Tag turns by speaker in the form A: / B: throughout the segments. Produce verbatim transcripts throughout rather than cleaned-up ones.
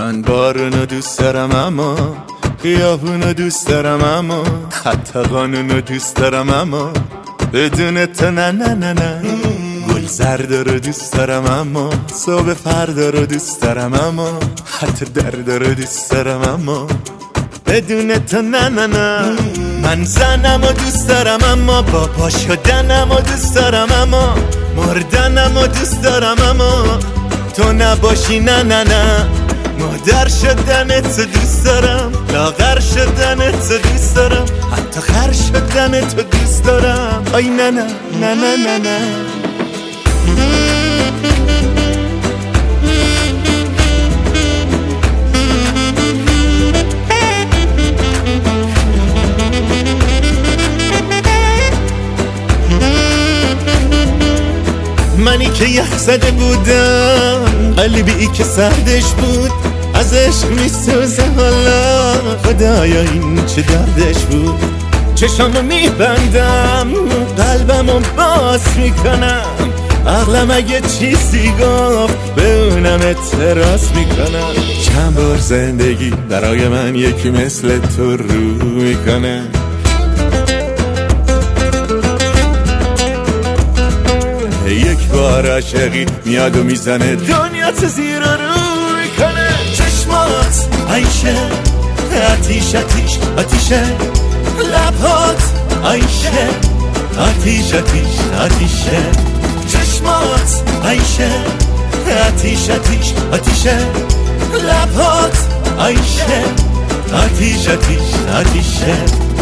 A: من بارونو دوست دارم اما خیابونو دوست دارم اما حتی قانونو دوست دارم اما بدون تو نه نه نه نه. گل زرد رو دوست دارم اما صبح فردا رو دوست دارم اما حتی درد رو دوست دارم اما بدون تو نه نه نه. من زنم و دوست دارم اما بابا شدنم و دوست دارم اما مردنم و دوست دارم اما تو نباشی نه نه نه. مادر شدن تو دوست دارم، لاغر شدن تو دوست دارم، حتی خر شدن تو دوست دارم. آی نه نه نه نه نه نه. منی که یخ زده بودم، قلبی که سردش بود، از عشق میسوزه حالا. خدایا این چه دردش بود. چشامو میبندم، قلبمو باز میکنم، عقلم اگه چیزی گفت به اونم اعتراض میکنم. چند بار زندگی برای من یکی مثل تو رو میکنه. یک بار عاشقی میاد و میزنه دنیا تو زیر و رو میکنه. چشمات عیشه آتیش آتیش آتیشه، لبات عیشه آتیش آتیش آتیشه. چشمات عیشه آتیش آتیش آتیشه، لبات عیشه آتیش آتیش آتیشه.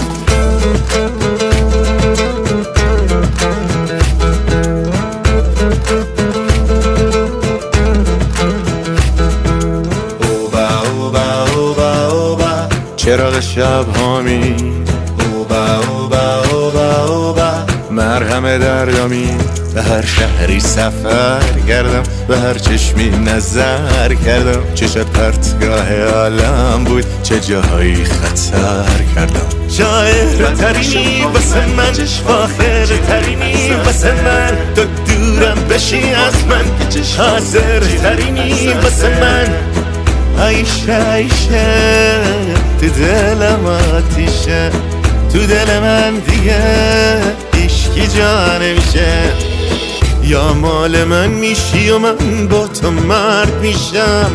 A: چراغ شب هامی اوبا اوبا اوبا اوبا، مرهم دردامی. به هر شهری سفر کردم، به هر چشمی نظر کردم. چشت پرتگاه عالم بود، چه جاهایی خطر کردم. شاعر ترینی واسه من، فاخر ترینی واسه من. تو دورم بشی از من، حاضر ترینی واسه من. عیشه عیشه تو دلم آتیشه، تو دل من دیگه عشقی جا نمیشه. یا مال من میشی و من با تو مرد میشم،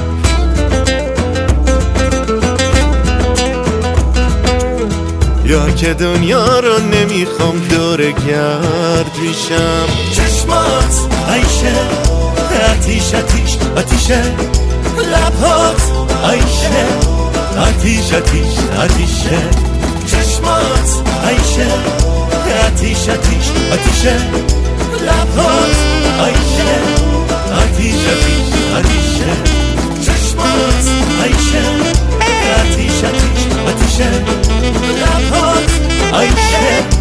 A: یا که دنیا رو نمیخوام دور گرد میشم. چشمات عیشه آتیش آتیش آتیشه، لبات عیشه آتیش آتیش آتیشه. چشمات عیشه آتیش آتیش آتیشه، لبات عیشه آتیش آتیش آتیشه. چشمات عیشه آتیش آتیش آتیشه، لبات عیشه